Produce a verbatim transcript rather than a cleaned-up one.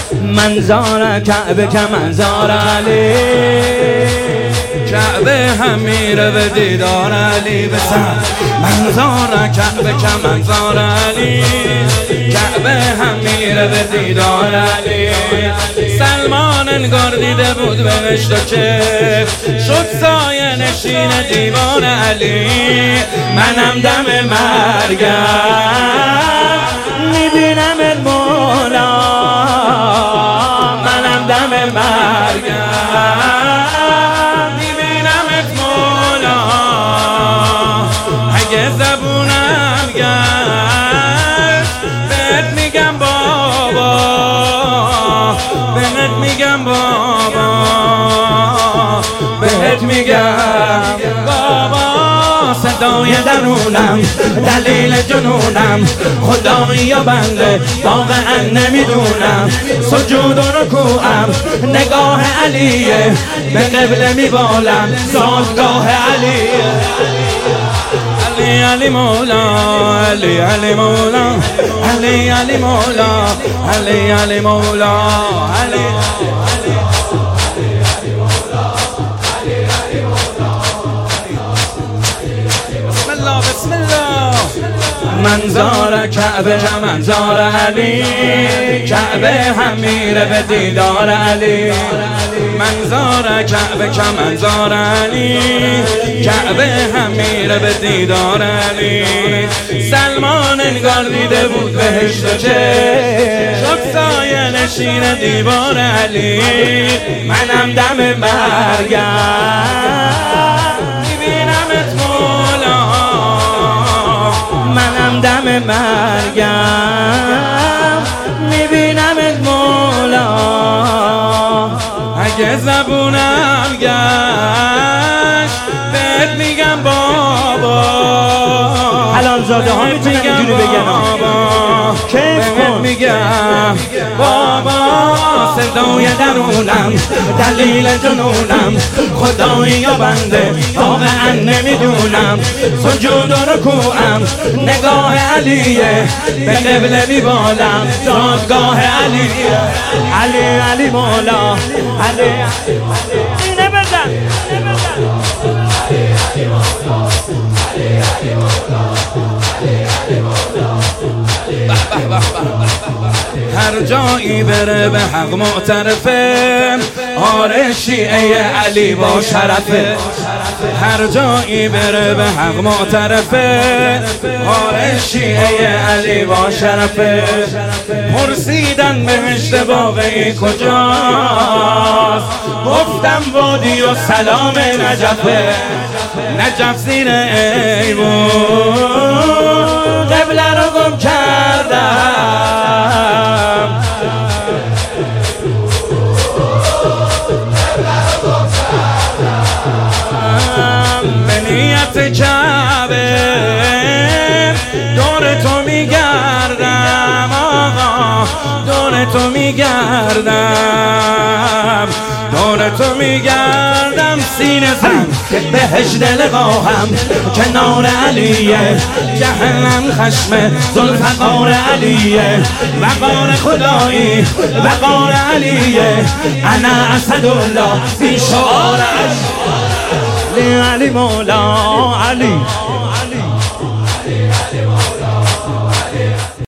منظار کعبه که منظار علی، کعبه هم میره به دیدار علی. بسن منظار کعبه که منظار علی، کعبه هم میره به دیدار علی. سلمان انگار دیده بود بهشت و که شد سایه نشین دیوار علی. منم دم مرگم میبینم مولا، منم دم مرگم میبینمت مولا. اگه زبونم گشت بهت میگم بابا، بهت میگم بابا، بهت میگم بابا. صدای درونم دلیل جنونم، خدایی یا بنده واقعا نمیدونم. سجود و رکوعم نگاه علیه، به قبله میبالم زادگاه علیه. علی علی مولا، علی علی مولا، علی علی مولا، علی علی مولا، علی بسم الله. منظار کعبه که منظار علی، کعبه هم میره به دیدار علی. منظار کعبه که منظار علی، کعبه هم میره به دیدار علی. سلمان انگار دیده بود بهشت و چه شد سایه نشین دیوار علی. منم دم مرگم میبینمت مولا، منم دم مرگم میبینمت مولا. اگه زبونم گشت بهت میگم بابا، حلال زاده ها میتونن اینجوری بگن بهت میگم بابا. صدای درونم دلیل جنونم، خدایی یا بنده واقعا نمیدونم. سجود و رکوعم نگاه علیه، به قبله میبالم زادگاه علیه. علی علی مولا، علی اینه بزن. هر جایی بره به حق معترفه، آره شیعه علی با شرفه. هر جایی بره به حق معترفه، آره شیعه علی با شرفه. پرسیدن بهشت واقعی کجاست، گفتم وادی و سلام نجفه. نجف زیر ایوون قبله رو گم کردم، به نیت کعبه دور تو میگردم آقا، دور تو میگردم، دور تو میگردم. سینه زن بهش دل قاهم کنار علیه، جهنم خشم ذوالفقار علیه. وقار خدایی وقار علیه، انا اسدالله فی شعار علی. علی مولا علی